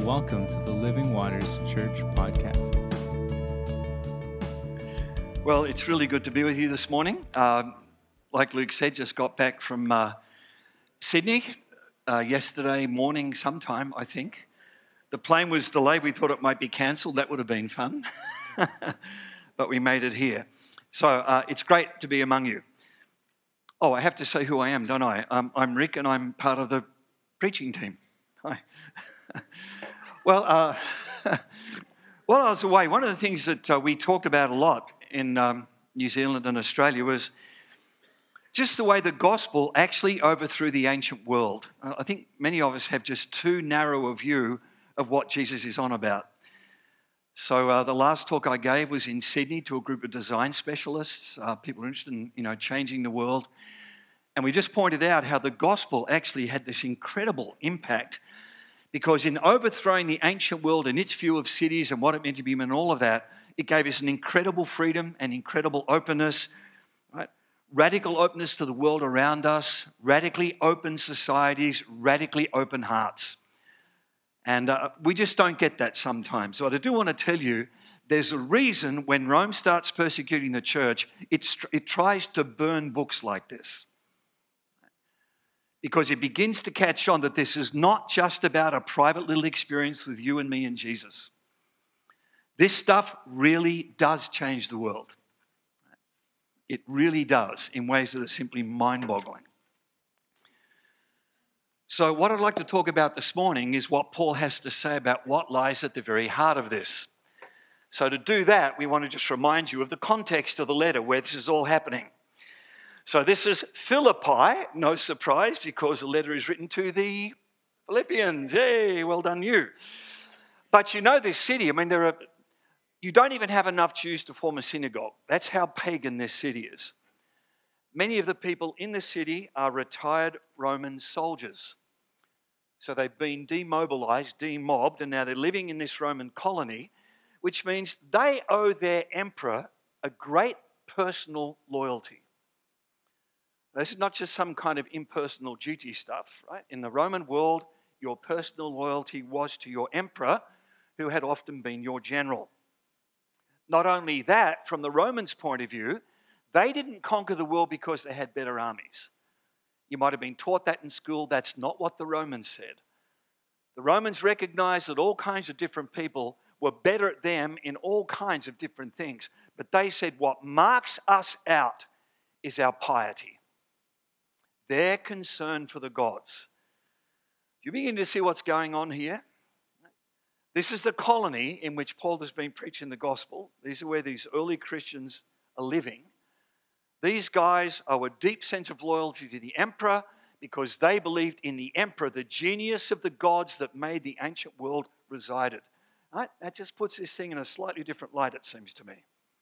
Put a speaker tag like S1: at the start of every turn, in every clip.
S1: Welcome to the Living Waters Church podcast.
S2: Well, it's really good to be with you this morning. Like Luke said, just got back from Sydney yesterday morning sometime, I think. The plane was delayed. We thought it might be cancelled. That would have been fun. But we made it here. So it's great to be among you. Oh, I have to say who I am, don't I? I'm Rick and I'm part of the preaching team. Hi. Well, while I was away, one of the things that we talked about a lot in New Zealand and Australia was just the way the gospel actually overthrew the ancient world. I think many of us have just too narrow a view of what Jesus is on about. So the last talk I gave was in Sydney to a group of design specialists, people interested in changing the world. And we just pointed out how the gospel actually had this incredible impact, because in overthrowing the ancient world and its view of cities and what it meant to be and all of that, it gave us an incredible freedom and incredible openness, right? Radical openness to the world around us, radically open societies, radically open hearts. And we just don't get that sometimes. So I do want to tell you, there's a reason when Rome starts persecuting the church, it tries to burn books like this. Because it begins to catch on that this is not just about a private little experience with you and me and Jesus. This stuff really does change the world. It really does, in ways that are simply mind-boggling. So what I'd like to talk about this morning is what Paul has to say about what lies at the very heart of this. So to do that, we want to just remind you of the context of the letter where this is all happening. So this is Philippi, no surprise, because the letter is written to the Philippians. Yay, well done you. But you know this city, you don't even have enough Jews to form a synagogue. That's how pagan this city is. Many of the people in the city are retired Roman soldiers. So they've been demobilized, demobbed, and now they're living in this Roman colony, which means they owe their emperor a great personal loyalty. This is not just some kind of impersonal duty stuff, right? In the Roman world, your personal loyalty was to your emperor, who had often been your general. Not only that, from the Romans' point of view, they didn't conquer the world because they had better armies. You might have been taught that in school. That's not what the Romans said. The Romans recognized that all kinds of different people were better at them in all kinds of different things. But they said what marks us out is our piety. Their concern for the gods. You begin to see what's going on here. This is the colony in which Paul has been preaching the gospel. These are where these early Christians are living. These guys owe a deep sense of loyalty to the emperor because they believed in the emperor, the genius of the gods that made the ancient world resided. Right? That just puts this thing in a slightly different light, it seems to me.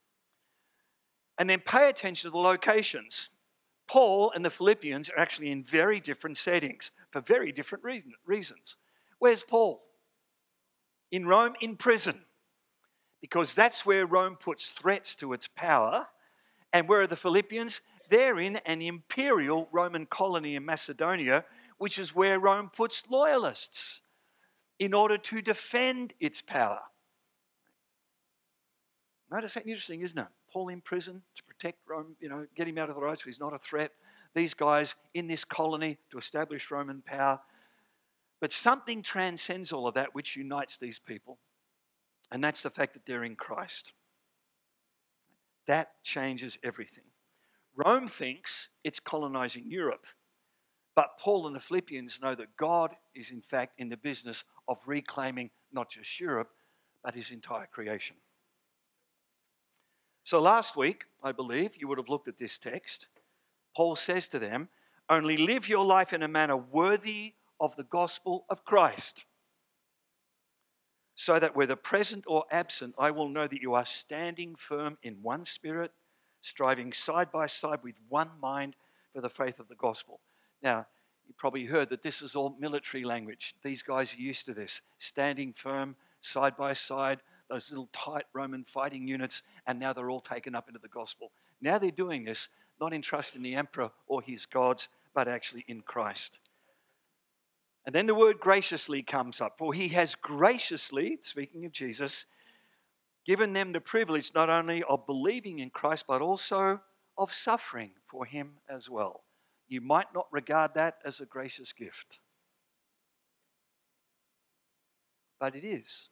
S2: And then pay attention to the locations. Paul and the Philippians are actually in very different settings for very different reasons. Where's Paul? In Rome, in prison. Because that's where Rome puts threats to its power. And where are the Philippians? They're in an imperial Roman colony in Macedonia, which is where Rome puts loyalists in order to defend its power. Notice that interesting, isn't it? Paul in prison to protect Rome, get him out of the road so he's not a threat. These guys in this colony to establish Roman power. But something transcends all of that which unites these people. And that's the fact that they're in Christ. That changes everything. Rome thinks it's colonizing Europe. But Paul and the Philippians know that God is in fact in the business of reclaiming not just Europe, but his entire creation. So last week, I believe, you would have looked at this text. Paul says to them, only live your life in a manner worthy of the gospel of Christ, so that whether present or absent, I will know that you are standing firm in one spirit, striving side by side with one mind for the faith of the gospel. Now, you probably heard that this is all military language. These guys are used to this, standing firm side by side, those little tight Roman fighting units, and now they're all taken up into the gospel. Now they're doing this, not in trust in the emperor or his gods, but actually in Christ. And then the word graciously comes up. For he has graciously, speaking of Jesus, given them the privilege not only of believing in Christ, but also of suffering for him as well. You might not regard that as a gracious gift, but it is.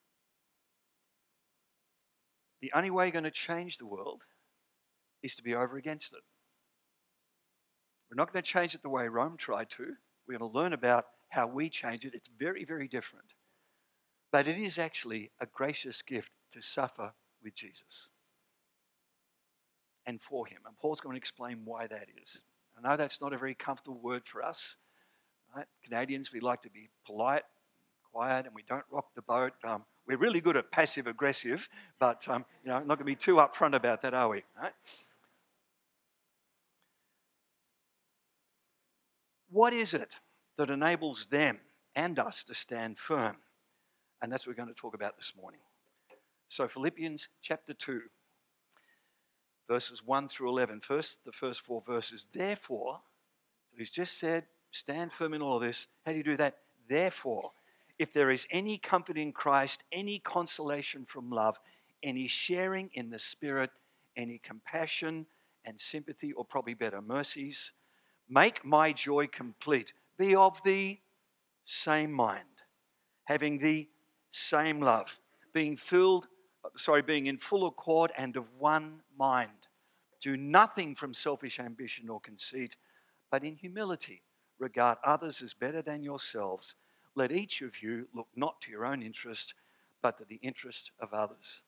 S2: The only way you're going to change the world is to be over against it. We're not going to change it the way Rome tried to. We're going to learn about how we change it. It's very, very different. But it is actually a gracious gift to suffer with Jesus and for him. And Paul's going to explain why that is. I know that's not a very comfortable word for us. Right? Canadians, we like to be polite, quiet, and we don't rock the boat. We're really good at passive-aggressive, but not going to be too upfront about that, are we? Right? What is it that enables them and us to stand firm? And that's what we're going to talk about this morning. So Philippians chapter 2, verses 1 through 11. First, the first 4 verses. Therefore, so he's just said, stand firm in all of this. How do you do that? Therefore, if there is any comfort in Christ, any consolation from love, any sharing in the Spirit, any compassion and sympathy, or probably better, mercies, make my joy complete. Be of the same mind, having the same love, being in full accord and of one mind. Do nothing from selfish ambition or conceit, but in humility regard others as better than yourselves. Let each of you look not to your own interest, but to the interest of others.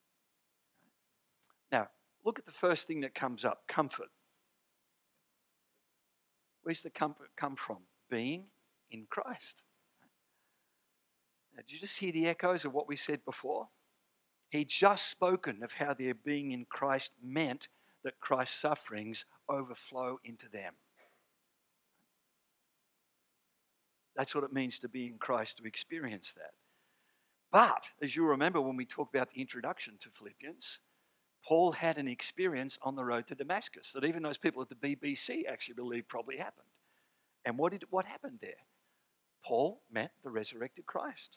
S2: Now, look at the first thing that comes up, comfort. Where's the comfort come from? Being in Christ. Now, did you just hear the echoes of what we said before? He'd just spoken of how their being in Christ meant that Christ's sufferings overflow into them. That's what it means to be in Christ, to experience that. But, as you remember when we talked about the introduction to Philippians, Paul had an experience on the road to Damascus that even those people at the BBC actually believe probably happened. And what happened there? Paul met the resurrected Christ.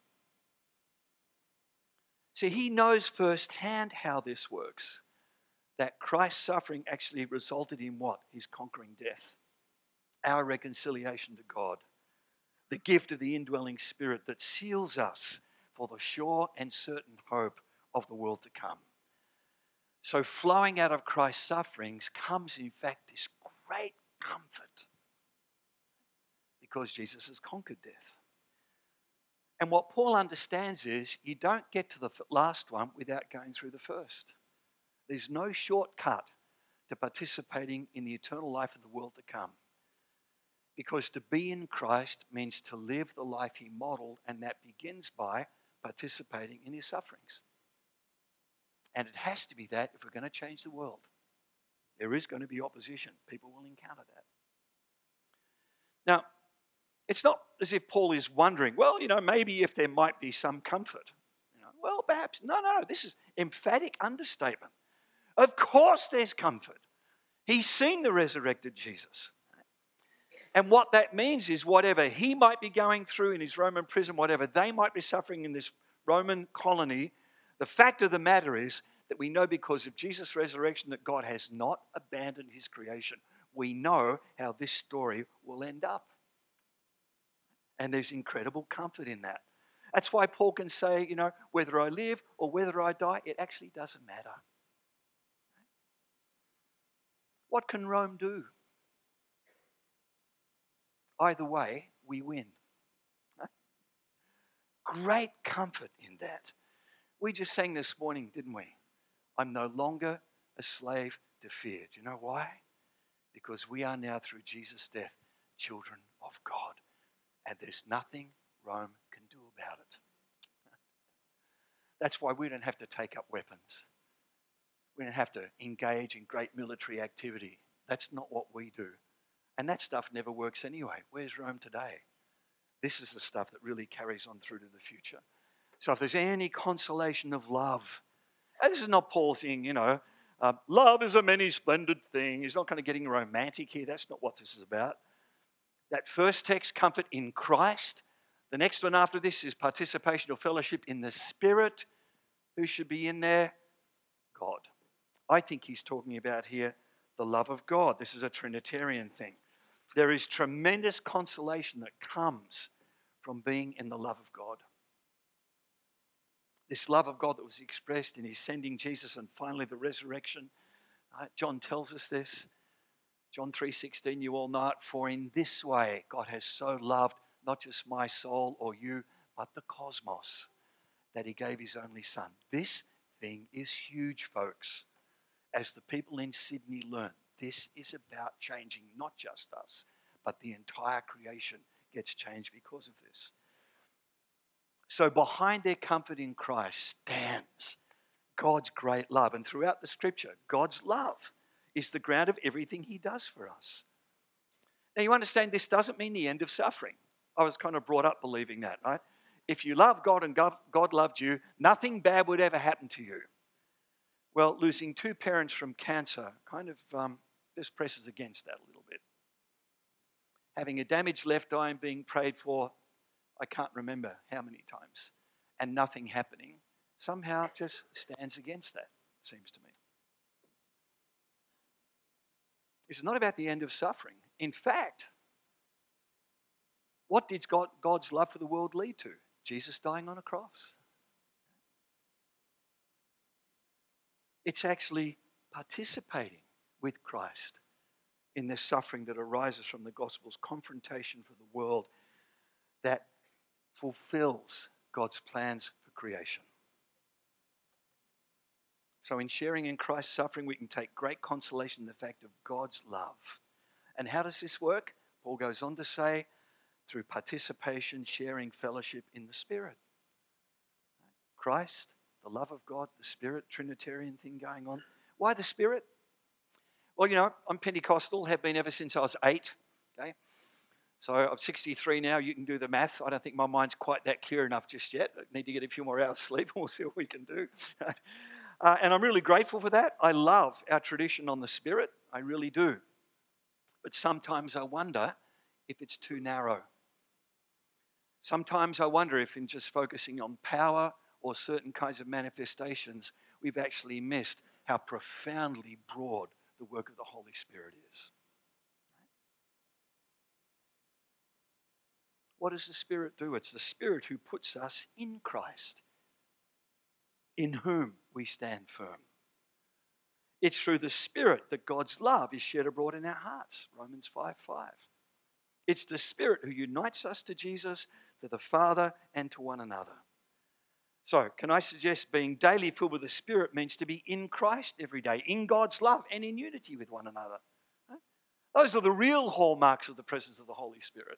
S2: See, he knows firsthand how this works. That Christ's suffering actually resulted in what? His conquering death. Our reconciliation to God. The gift of the indwelling Spirit that seals us for the sure and certain hope of the world to come. So flowing out of Christ's sufferings comes, in fact, this great comfort because Jesus has conquered death. And what Paul understands is you don't get to the last one without going through the first. There's no shortcut to participating in the eternal life of the world to come. Because to be in Christ means to live the life he modeled, and that begins by participating in his sufferings. And it has to be that if we're going to change the world. There is going to be opposition. People will encounter that. Now, it's not as if Paul is wondering, well, maybe if there might be some comfort. Well, perhaps. No. This is emphatic understatement. Of course there's comfort. He's seen the resurrected Jesus. And what that means is whatever he might be going through in his Roman prison, whatever they might be suffering in this Roman colony, the fact of the matter is that we know because of Jesus' resurrection that God has not abandoned his creation. We know how this story will end up. And there's incredible comfort in that. That's why Paul can say, whether I live or whether I die, it actually doesn't matter. What can Rome do? Either way, we win. Great comfort in that. We just sang this morning, didn't we? I'm no longer a slave to fear. Do you know why? Because we are now, through Jesus' death, children of God. And there's nothing Rome can do about it. That's why we don't have to take up weapons. We don't have to engage in great military activity. That's not what we do. And that stuff never works anyway. Where's Rome today? This is the stuff that really carries on through to the future. So if there's any consolation of love, and this is not Paul saying, love is a many splendid thing. He's not kind of getting romantic here. That's not what this is about. That first text, comfort in Christ. The next one after this is participation or fellowship in the Spirit. Who should be in there? God. I think he's talking about here the love of God. This is a Trinitarian thing. There is tremendous consolation that comes from being in the love of God. This love of God that was expressed in his sending Jesus and finally the resurrection. John tells us this. John 3:16, you all know it. For in this way God has so loved not just my soul or you, but the cosmos, that he gave his only son. This thing is huge, folks. As the people in Sydney learn, this is about changing not just us, but the entire creation gets changed because of this. So behind their comfort in Christ stands God's great love. And throughout the scripture, God's love is the ground of everything he does for us. Now you understand this doesn't mean the end of suffering. I was kind of brought up believing that, right? If you love God and God loved you, nothing bad would ever happen to you. Well, losing 2 parents from cancer kind of just presses against that a little bit. Having a damaged left eye and being prayed for, I can't remember how many times, and nothing happening, somehow just stands against that, it seems to me. It's not about the end of suffering. In fact, what did God's love for the world lead to? Jesus dying on a cross. It's actually participating with Christ in the suffering that arises from the gospel's confrontation for the world that fulfills God's plans for creation. So in sharing in Christ's suffering, we can take great consolation in the fact of God's love. And how does this work? Paul goes on to say, through participation, sharing, fellowship in the Spirit. Christ, the love of God, the Spirit, Trinitarian thing going on. Why the Spirit? Well, you know, I'm Pentecostal, have been ever since I was 8. Okay, so I'm 63 now. You can do the math. I don't think my mind's quite that clear enough just yet. I need to get a few more hours sleep. We'll see what we can do. And I'm really grateful for that. I love our tradition on the Spirit. I really do. But sometimes I wonder if it's too narrow. Sometimes I wonder if in just focusing on power or certain kinds of manifestations, we've actually missed how profoundly broad the work of the Holy Spirit is. What does the Spirit do? It's the Spirit who puts us in Christ, in whom we stand firm. It's through the Spirit that God's love is shed abroad in our hearts, Romans 5:5. It's the Spirit who unites us to Jesus, to the Father, and to one another. So, can I suggest being daily filled with the Spirit means to be in Christ every day, in God's love and in unity with one another. Those are the real hallmarks of the presence of the Holy Spirit.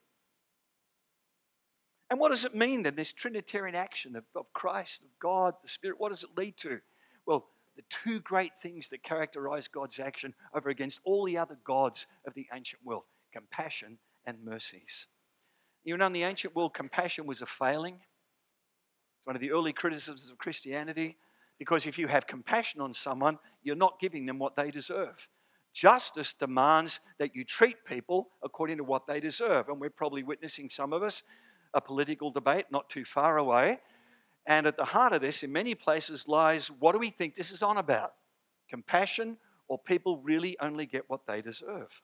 S2: And what does it mean then, this Trinitarian action of Christ, of God, the Spirit? What does it lead to? Well, the 2 great things that characterize God's action over against all the other gods of the ancient world: compassion and mercies. You know, in the ancient world, compassion was a failing. It's one of the early criticisms of Christianity, because if you have compassion on someone, you're not giving them what they deserve. Justice demands that you treat people according to what they deserve. And we're probably witnessing, some of us, a political debate not too far away. And at the heart of this, in many places, lies, what do we think this is on about? Compassion, or people really only get what they deserve?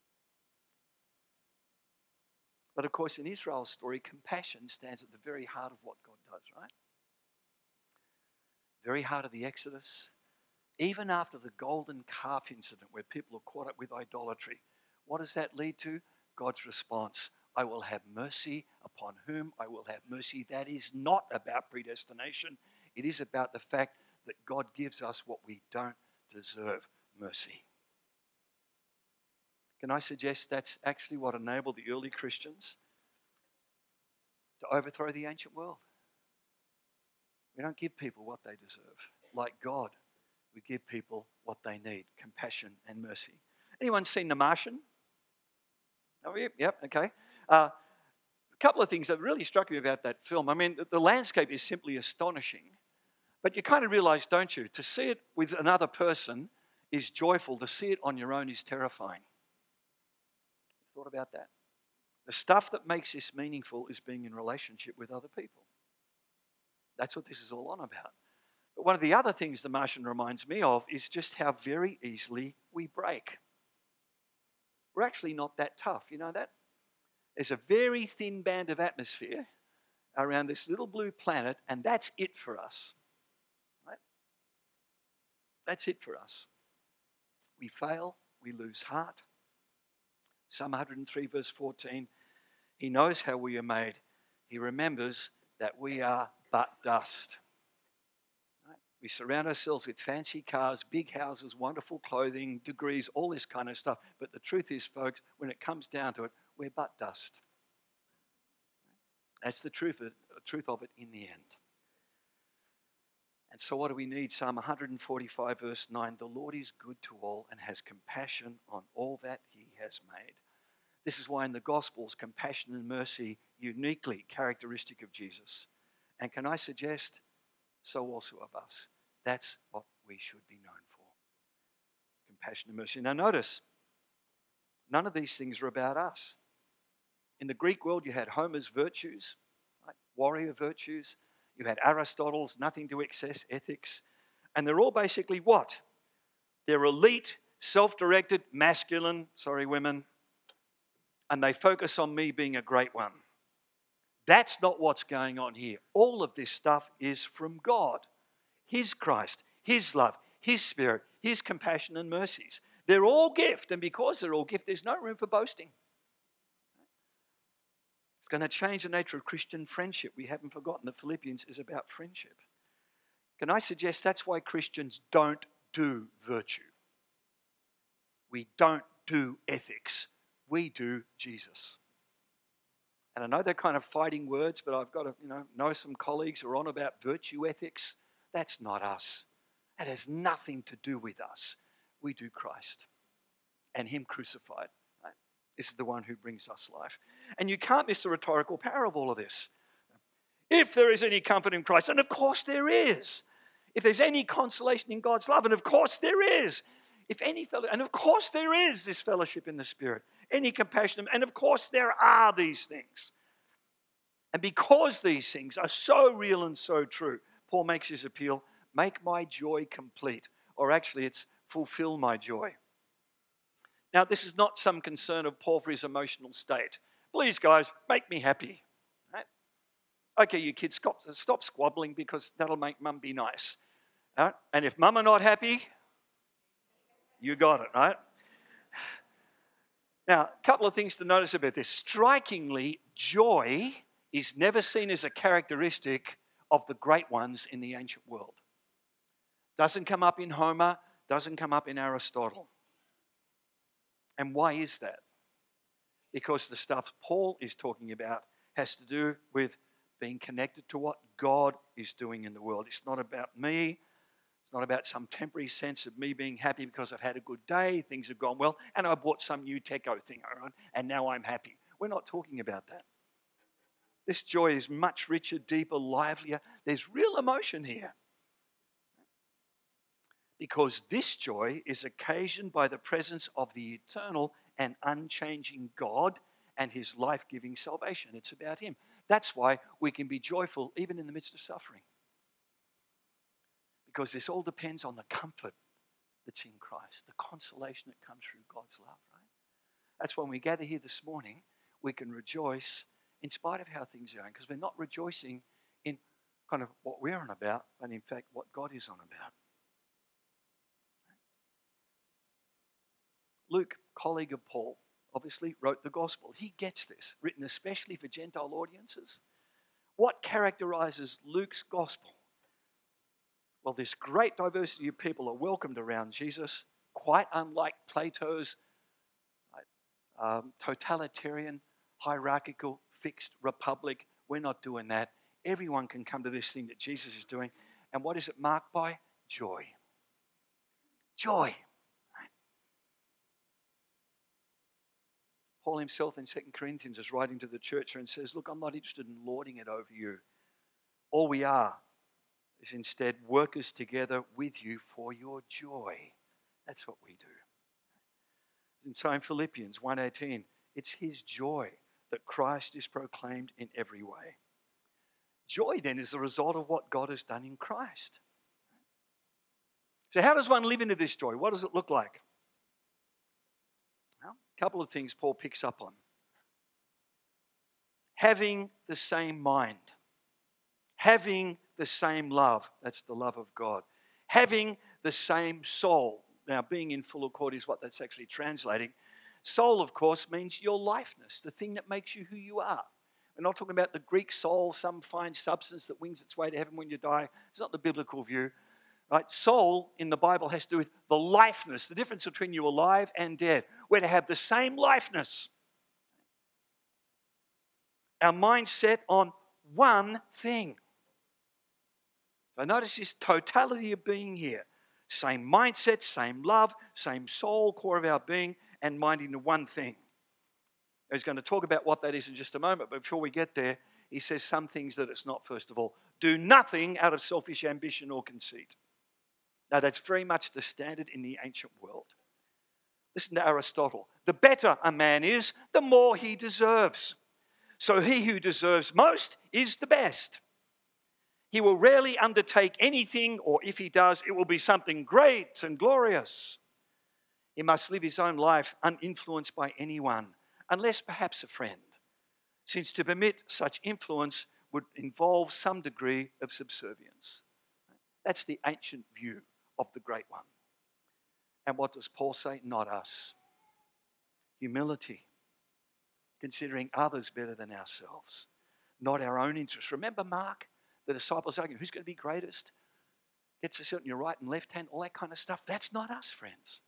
S2: But of course, in Israel's story, compassion stands at the very heart of what God does, right? Very heart of the Exodus. Even after the golden calf incident where people are caught up with idolatry, what does that lead to? God's response: I will have mercy upon whom I will have mercy. That is not about predestination. It is about the fact that God gives us what we don't deserve: mercy. Can I suggest that's actually what enabled the early Christians to overthrow the ancient world? We don't give people what they deserve. Like God, we give people what they need: compassion and mercy. Anyone seen The Martian? Oh, yep, okay. A couple of things that really struck me about that film. I mean, the landscape is simply astonishing. But you kind of realize, don't you, to see it with another person is joyful. To see it on your own is terrifying. Thought about that? The stuff that makes this meaningful is being in relationship with other people. That's what this is all on about. But one of the other things the Martian reminds me of is just how very easily we break. We're actually not that tough. You know that? There's a very thin band of atmosphere around this little blue planet, and that's it for us. Right? That's it for us. We fail, we lose heart. Psalm 103 verse 14, he knows how we are made. He remembers that we are but dust. Right? We surround ourselves with fancy cars, big houses, wonderful clothing, degrees, all this kind of stuff. But the truth is, folks, when it comes down to it, we're but dust. That's the truth of it in the end. And so what do we need? Psalm 145 verse 9, the Lord is good to all and has compassion on all that he has made. This is why in the Gospels, compassion and mercy uniquely characteristic of Jesus. And can I suggest, so also of us. That's what we should be known for. Compassion and mercy. Now notice, none of these things are about us. In the Greek world, you had Homer's virtues, right? Warrior virtues. You had Aristotle's nothing to excess ethics. And they're all basically what? They're elite, self-directed, masculine, women. And they focus on me being a great one. That's not what's going on here. All of this stuff is from God. His Christ, His love, His Spirit, His compassion and mercies. They're all gift, and because they're all gift, there's no room for boasting. It's going to change the nature of Christian friendship. We haven't forgotten that Philippians is about friendship. Can I suggest that's why Christians don't do virtue? We don't do ethics. We do Jesus. And I know they're kind of fighting words, but I've got to know some colleagues who are on about virtue ethics. That's not us. It has nothing to do with us. We do Christ and Him crucified. Right? This is the one who brings us life. And you can't miss the rhetorical power of all of this. If there is any comfort in Christ, and of course there is. If there's any consolation in God's love, and of course there is. And of course there is this fellowship in the Spirit. Any compassion, and of course there are these things. And because these things are so real and so true, Paul makes his appeal, make my joy complete. Or actually it's fulfill my joy. Now this is not some concern of Paul for his emotional state. Please guys, make me happy. Right? Okay, you kids, stop squabbling because that'll make mum be nice. Right? And if mum are not happy, you got it, right? Now, a couple of things to notice about this. Strikingly, joy is never seen as a characteristic of the great ones in the ancient world. Doesn't come up in Homer, doesn't come up in Aristotle. And why is that? Because the stuff Paul is talking about has to do with being connected to what God is doing in the world. It's not about me. It's not about some temporary sense of me being happy because I've had a good day, things have gone well, and I bought some new techo thing, and now I'm happy. We're not talking about that. This joy is much richer, deeper, livelier. There's real emotion here. Because this joy is occasioned by the presence of the eternal and unchanging God and His life-giving salvation. It's about Him. That's why we can be joyful even in the midst of suffering. Because this all depends on the comfort that's in Christ, the consolation that comes through God's love, right? That's when we gather here this morning, we can rejoice in spite of how things are going, because we're not rejoicing in kind of what we're on about, but in fact what God is on about. Luke, colleague of Paul, obviously wrote the gospel. He gets this, written especially for Gentile audiences. What characterizes Luke's gospel? Well, this great diversity of people are welcomed around Jesus, quite unlike Plato's totalitarian, hierarchical, fixed republic. We're not doing that. Everyone can come to this thing that Jesus is doing. And what is it marked by? Joy. Joy. Right? Paul himself in 2 Corinthians is writing to the church and says, look, I'm not interested in lording it over you. All we are is instead workers together with you for your joy. That's what we do. And so in Philippians 1:18, it's His joy that Christ is proclaimed in every way. Joy then is the result of what God has done in Christ. So how does one live into this joy? What does it look like? Well, a couple of things Paul picks up on. Having the same mind. Having the same love. That's the love of God. Having the same soul. Now, being in full accord is what that's actually translating. Soul, of course, means your lifeness, the thing that makes you who you are. We're not talking about the Greek soul, some fine substance that wings its way to heaven when you die. It's not the biblical view. Right? Soul in the Bible has to do with the lifeness, the difference between you alive and dead. We're to have the same lifeness. Our mind set on one thing. So notice this totality of being here. Same mindset, same love, same soul, core of our being, and mind into one thing. He's going to talk about what that is in just a moment, but before we get there, he says some things that it's not, first of all. Do nothing out of selfish ambition or conceit. Now, that's very much the standard in the ancient world. Listen to Aristotle. The better a man is, the more he deserves. So he who deserves most is the best. He will rarely undertake anything, or if he does, it will be something great and glorious. He must live his own life uninfluenced by anyone, unless perhaps a friend, since to permit such influence would involve some degree of subservience. That's the ancient view of the Great One. And what does Paul say? Not us. Humility, considering others better than ourselves, not our own interests. Remember Mark, the disciples arguing, who's going to be greatest? Gets to sit on your right and left hand, all that kind of stuff. That's not us, friends.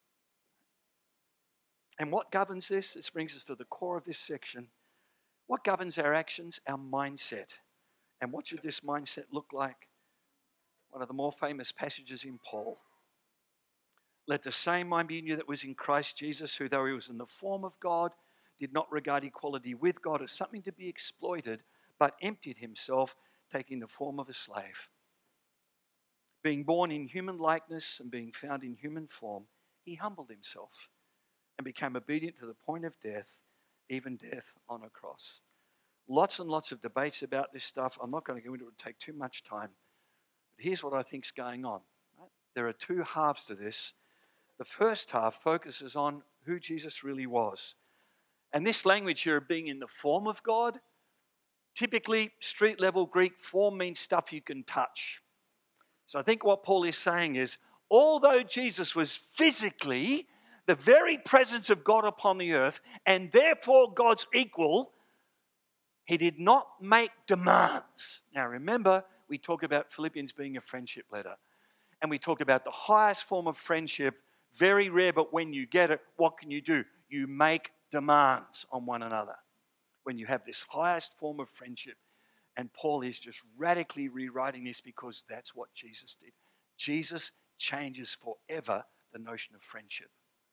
S2: And what governs this? This brings us to the core of this section. What governs our actions? Our mindset. And what should this mindset look like? One of the more famous passages in Paul. Let the same mind be in you that was in Christ Jesus, who though he was in the form of God, did not regard equality with God as something to be exploited, but emptied himself, taking the form of a slave. Being born in human likeness and being found in human form, he humbled himself and became obedient to the point of death, even death on a cross. Lots and lots of debates about this stuff. I'm not going to go into it. It would take too much time. But here's what I think is going on. Right? There are two halves to this. The first half focuses on who Jesus really was. And this language here of being in the form of God, typically street level Greek, form means stuff you can touch. So I think what Paul is saying is, although Jesus was physically the very presence of God upon the earth, and therefore God's equal, he did not make demands. Now remember, we talked about Philippians being a friendship letter. And we talked about the highest form of friendship, very rare, but when you get it, what can you do? You make demands on one another. When you have this highest form of friendship. And Paul is just radically rewriting this because that's what Jesus did. Jesus changes forever the notion of friendship.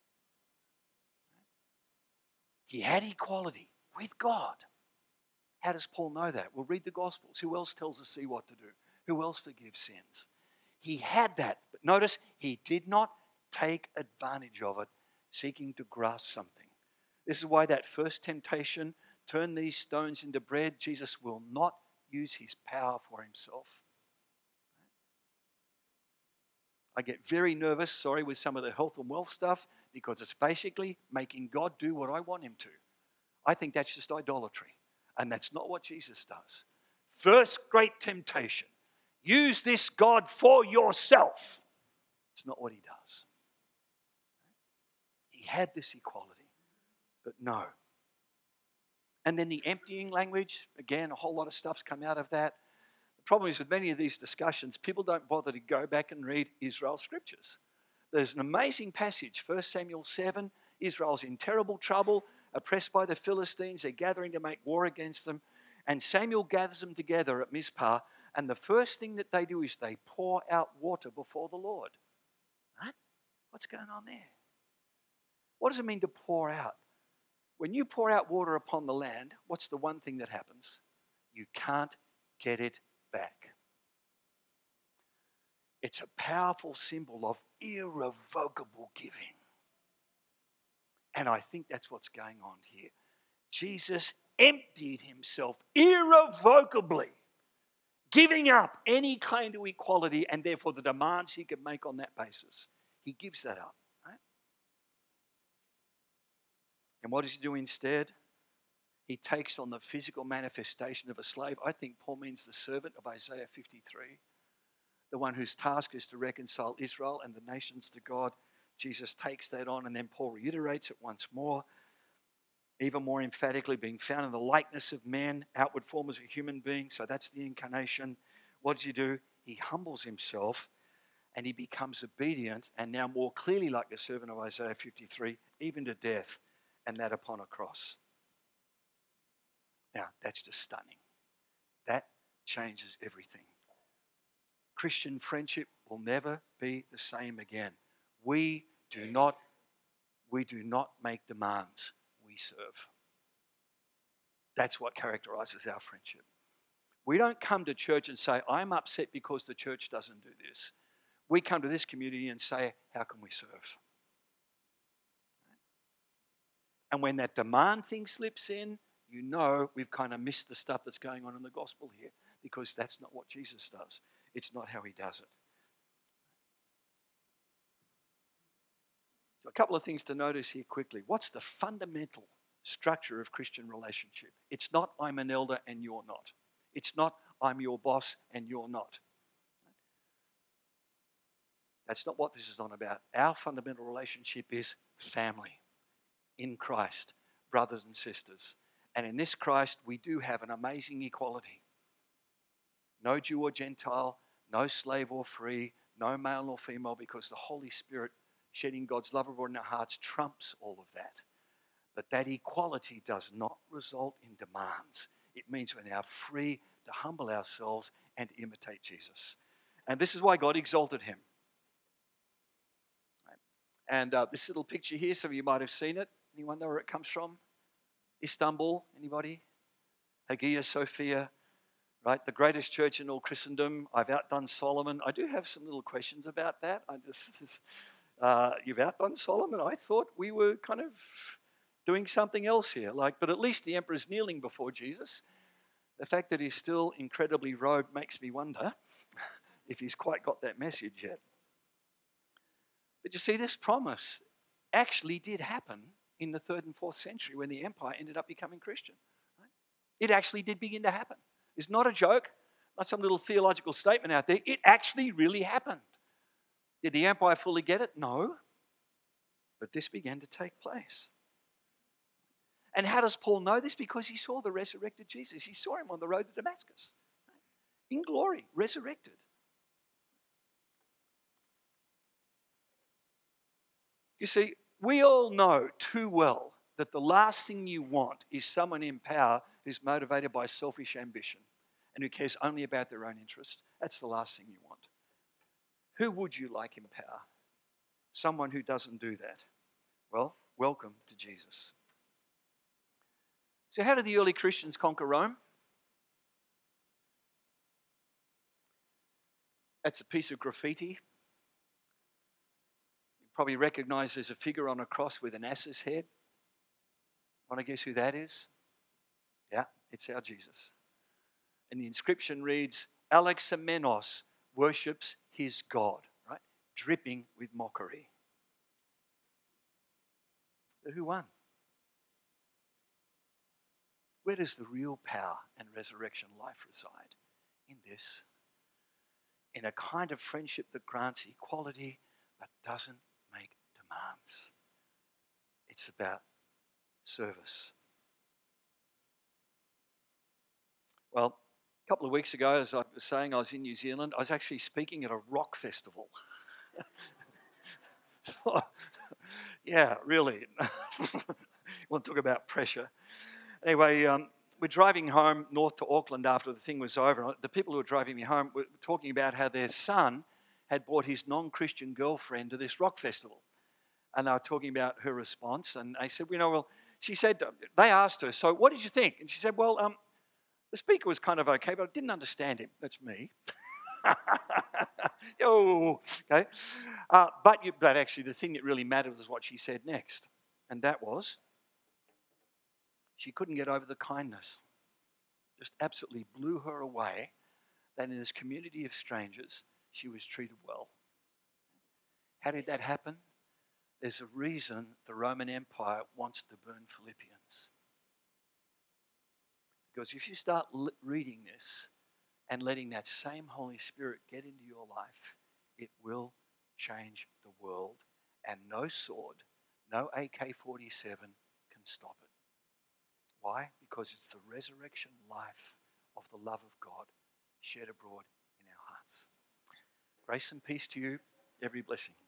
S2: He had equality with God. How does Paul know that? Well, read the Gospels. Who else tells us what to do? Who else forgives sins? He had that. But notice, he did not take advantage of it, seeking to grasp something. This is why that first temptation, turn these stones into bread, Jesus will not use his power for himself. I get very nervous, with some of the health and wealth stuff because it's basically making God do what I want him to. I think that's just idolatry. And that's not what Jesus does. First great temptation. Use this God for yourself. It's not what he does. He had this equality, but no. And then the emptying language, again, a whole lot of stuff's come out of that. The problem is with many of these discussions, people don't bother to go back and read Israel's scriptures. There's an amazing passage, 1 Samuel 7. Israel's in terrible trouble, oppressed by the Philistines. They're gathering to make war against them. And Samuel gathers them together at Mizpah. And the first thing that they do is they pour out water before the Lord. Right? What's going on there? What does it mean to pour out? When you pour out water upon the land, what's the one thing that happens? You can't get it back. It's a powerful symbol of irrevocable giving. And I think that's what's going on here. Jesus emptied himself irrevocably, giving up any claim to equality and therefore the demands he could make on that basis. He gives that up. Right? And what does he do instead? He takes on the physical manifestation of a slave. I think Paul means the servant of Isaiah 53, the one whose task is to reconcile Israel and the nations to God. Jesus takes that on, and then Paul reiterates it once more, even more emphatically, being found in the likeness of man, outward form as a human being. So that's the incarnation. What does he do? He humbles himself and he becomes obedient, and now more clearly like the servant of Isaiah 53, even to death, and that upon a cross. Now, that's just stunning. That changes everything. Christian friendship will never be the same again. We do not make demands. We serve. That's what characterizes our friendship. We don't come to church and say, I'm upset because the church doesn't do this. We come to this community and say, how can we serve? And when that demand thing slips in, you know we've kind of missed the stuff that's going on in the gospel here, because that's not what Jesus does. It's not how he does it. So a couple of things to notice here quickly. What's the fundamental structure of Christian relationship? It's not I'm an elder and you're not. It's not I'm your boss and you're not. That's not what this is on about. Our fundamental relationship is family in Christ, brothers and sisters. And in this Christ, we do have an amazing equality. No Jew or Gentile, no slave or free, no male or female, because the Holy Spirit shedding God's love abroad in our hearts trumps all of that. But that equality does not result in demands. It means we're now free to humble ourselves and imitate Jesus. And this is why God exalted him. And this little picture here, some of you might have seen it. Anyone know where it comes from? Istanbul, anybody? Hagia Sophia, right? The greatest church in all Christendom. I've outdone Solomon. I do have some little questions about that. You've outdone Solomon? I thought we were kind of doing something else here. But at least the emperor's kneeling before Jesus. The fact that he's still incredibly robed makes me wonder if he's quite got that message yet. But you see, this promise actually did happen in the 3rd and 4th century when the empire ended up becoming Christian. Right? It actually did begin to happen. It's not a joke, not some little theological statement out there. It actually really happened. Did the empire fully get it? No. But this began to take place. And how does Paul know this? Because he saw the resurrected Jesus. He saw him on the road to Damascus. Right? In glory, resurrected. You see, we all know too well that the last thing you want is someone in power who's motivated by selfish ambition and who cares only about their own interests. That's the last thing you want. Who would you like in power? Someone who doesn't do that. Well, welcome to Jesus. So how did the early Christians conquer Rome? That's a piece of graffiti. Probably recognize there's a figure on a cross with an ass's head. Want to guess who that is? Yeah, it's our Jesus. And the inscription reads, Alexamenos worships his God, right? Dripping with mockery. But who won? Where does the real power and resurrection life reside? In this. In a kind of friendship that grants equality but doesn't make demands. It's about service. Well, a couple of weeks ago, as I was saying, I was in New Zealand. I was actually speaking at a rock festival. Yeah, really. You want to talk about pressure. Anyway, we're driving home north to Auckland after the thing was over. The people who were driving me home were talking about how their son had brought his non-Christian girlfriend to this rock festival. And they were talking about her response. And they said, she said, they asked her, so what did you think? And she said, well, the speaker was kind of okay, but I didn't understand him. That's me. Oh, okay. But actually the thing that really mattered was what she said next. And that was, She couldn't get over the kindness. Just absolutely blew her away that in this community of strangers, she was treated well. How did that happen? There's a reason the Roman Empire wants to burn Philippians. Because if you start reading this and letting that same Holy Spirit get into your life, it will change the world. And no sword, no AK-47 can stop it. Why? Because it's the resurrection life of the love of God shed abroad in our hearts. Grace and peace to you. Every blessing.